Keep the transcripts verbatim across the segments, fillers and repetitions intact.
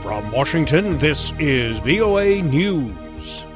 From Washington, this is V O A News.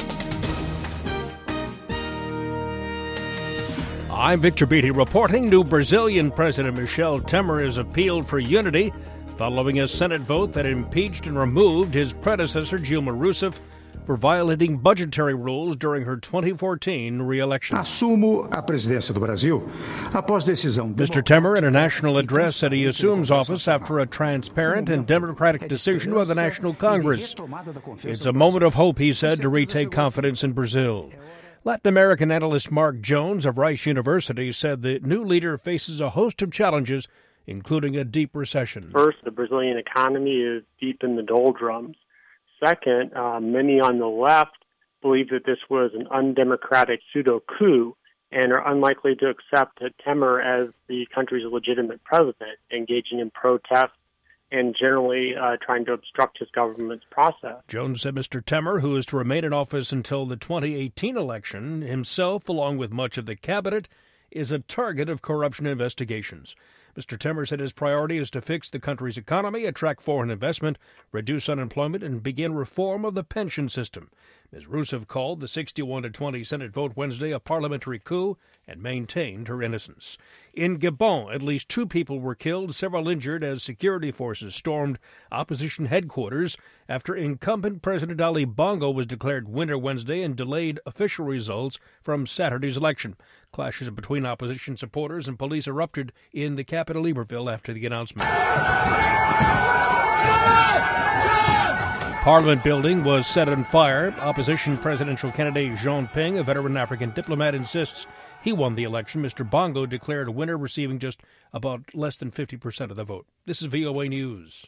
I'm Victor Beatty reporting. New Brazilian President Michel Temer has appealed for unity following a Senate vote that impeached and removed his predecessor, Dilma Rousseff, for violating budgetary rules during her twenty fourteen re-election. Assumo a presidência do Brasil após decisão. Mister Temer, in a national address, said he assumes office after a transparent and democratic decision by the National Congress. It's a moment of hope, he said, to retake confidence in Brazil. Latin American analyst Mark Jones of Rice University said the new leader faces a host of challenges, including a deep recession. First, the Brazilian economy is deep in the doldrums. Second, uh, many on the left believe that this was an undemocratic pseudo-coup and are unlikely to accept Temer as the country's legitimate president, engaging in protests and generally uh, trying to obstruct his government's process. Jones said Mister Temer, who is to remain in office until the twenty eighteen election, himself, along with much of the cabinet, is a target of corruption investigations. Mister Temer said his priority is to fix the country's economy, attract foreign investment, reduce unemployment, and begin reform of the pension system. Miz Rousseff called the sixty-one to twenty Senate vote Wednesday a parliamentary coup and maintained her innocence. In Gabon, at least two people were killed, several injured as security forces stormed opposition headquarters after incumbent President Ali Bongo was declared winner Wednesday and delayed official results from Saturday's election. Clashes between opposition supporters and police erupted in the capital, Libreville, after the announcement. Parliament building was set on fire. Opposition presidential candidate Jean Ping, a veteran African diplomat, insists he won the election. Mister Bongo declared a winner, receiving just about less than fifty percent of the vote. This is V O A News.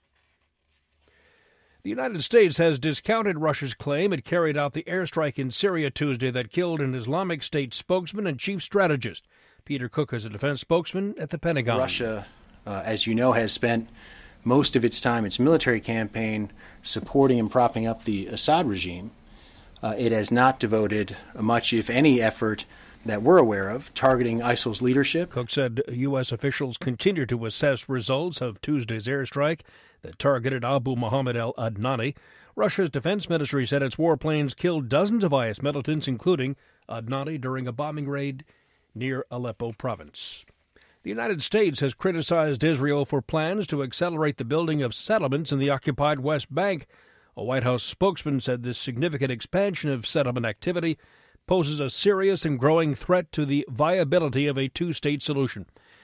The United States has discounted Russia's claim it carried out the airstrike in Syria Tuesday that killed an Islamic State spokesman and chief strategist. Peter Cook is a defense spokesman at the Pentagon. Russia, uh, as you know, has spent most of its time, its military campaign, supporting and propping up the Assad regime. Uh, it has not devoted much, if any, effort that we're aware of targeting ISIL's leadership. Cook said U S officials continue to assess results of Tuesday's airstrike that targeted Abu Muhammad al-Adnani. Russia's defense ministry said its warplanes killed dozens of I S militants, including Adnani, during a bombing raid near Aleppo province. The United States has criticized Israel for plans to accelerate the building of settlements in the occupied West Bank. A White House spokesman said this significant expansion of settlement activity poses a serious and growing threat to the viability of a two-state solution.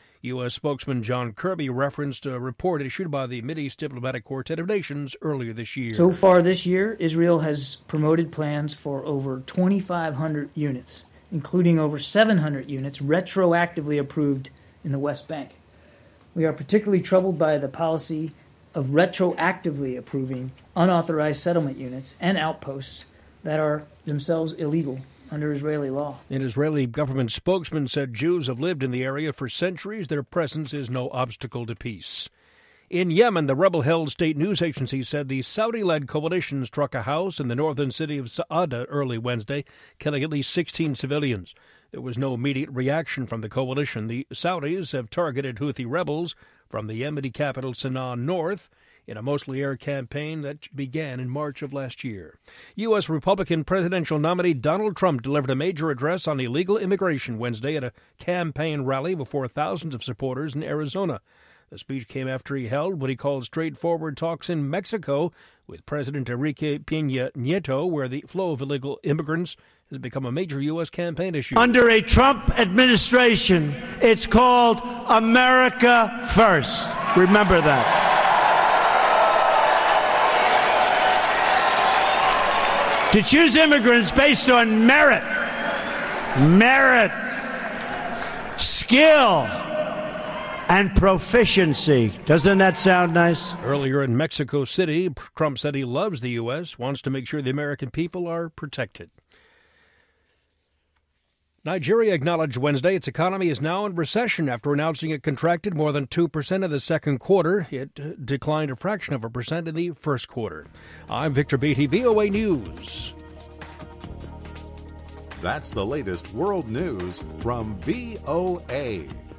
U S spokesman John Kirby referenced a report issued by the Mideast Diplomatic Quartet of Nations earlier this year. So far this year, Israel has promoted plans for over twenty-five hundred units, including over seven hundred units retroactively approved in the West Bank. We are particularly troubled by the policy of retroactively approving unauthorized settlement units and outposts that are themselves illegal under Israeli law. An Israeli government spokesman said Jews have lived in the area for centuries. Their presence is no obstacle to peace. In Yemen, the rebel-held state news agency said the Saudi-led coalition struck a house in the northern city of Sa'ada early Wednesday, killing at least sixteen civilians. There was no immediate reaction from the coalition. The Saudis have targeted Houthi rebels from the Yemeni capital Sana'a north in a mostly air campaign that began in March of last year. U S Republican presidential nominee Donald Trump delivered a major address on illegal immigration Wednesday at a campaign rally before thousands of supporters in Arizona. The speech came after he held what he called straightforward talks in Mexico with President Enrique Peña Nieto, where the flow of illegal immigrants has become a major U S campaign issue. Under a Trump administration, it's called America First. Remember that. To choose immigrants based on merit, merit, skill, and proficiency. Doesn't that sound nice? Earlier in Mexico City, Trump said he loves the U S, wants to make sure the American people are protected. Nigeria acknowledged Wednesday its economy is now in recession after announcing it contracted more than two percent in the second quarter. It declined a fraction of a percent in the first quarter. I'm Victor Beatty, V O A News. That's the latest world news from V O A.